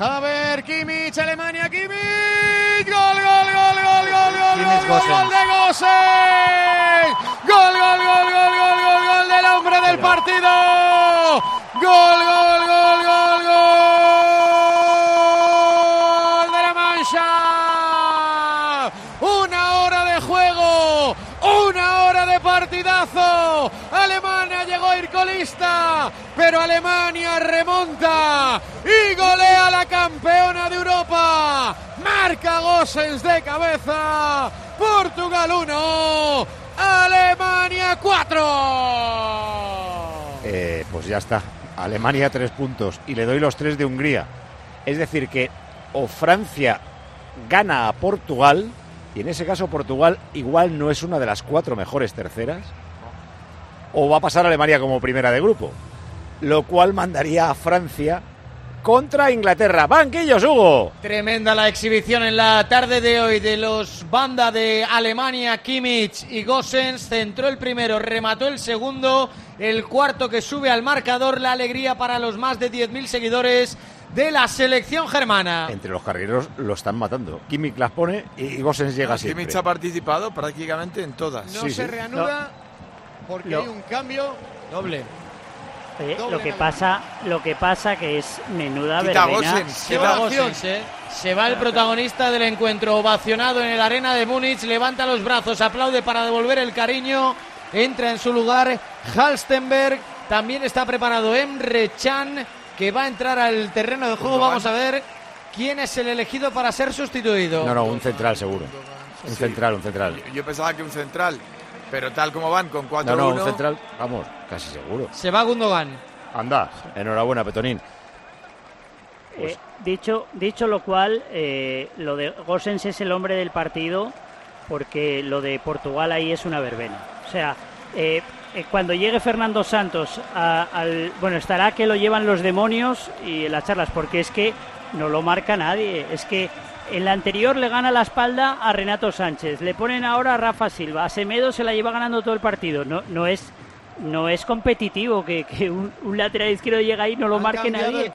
Haver, Kimmich, Alemania, Kimmich. Gol, gol, gol, gol, gol, gol, gol, gol de Gosens. Gol, gol, gol, gol, gol, gol, gol del hombre del partido. Gol, gol, gol, gol, gol de la Mancha. Una hora de juego, una hora de partidazo. Alemania llegó a ir colista, pero Alemania remonta y golea a la campeona de Europa. Marca Gosens de cabeza. Portugal 1, Alemania 4. Pues ya está. Alemania 3 puntos y le doy los 3 de Hungría. Es decir que o Francia gana a Portugal, y en ese caso Portugal igual no es una de las 4 mejores terceras, o va a pasar Alemania como primera de grupo, lo cual mandaría a Francia contra Inglaterra. ¡Banquillos, Hugo! Tremenda la exhibición en la tarde de hoy de los banda de Alemania, Kimmich y Gosens. Centró el primero, remató el segundo, el cuarto que sube al marcador. La alegría para los más de 10.000 seguidores de la selección germana. Entre los cargueros lo están matando. Kimmich las pone y Gosens llega siempre. Kimmich ha participado prácticamente en todas. No se reanuda porque hay un cambio doble. Lo que pasa que es menuda Quita verbena. Gosens, Qué ovación, Se va el protagonista del encuentro, ovacionado en el Arena de Múnich, levanta los brazos, aplaude para devolver el cariño, entra en su lugar Halstenberg, también está preparado Emre Can, que va a entrar al terreno de juego. Vamos a ver quién es el elegido para ser sustituido. No, un central seguro. Un central. Yo pensaba que un central, pero tal como van con 4-1. No, un central, vamos, casi seguro. Se va Gundogan. Anda, enhorabuena, Petonín. Pues... Dicho lo cual, lo de Gosens es el hombre del partido, porque lo de Portugal ahí es una verbena. O sea, cuando llegue Fernando Santos estará que lo llevan los demonios y las charlas, porque es que no lo marca nadie. Es que en la anterior le gana la espalda a Renato Sánchez, le ponen ahora a Rafa Silva, a Semedo se la lleva ganando todo el partido. No es competitivo que un lateral izquierdo llegue ahí y no lo marque nadie.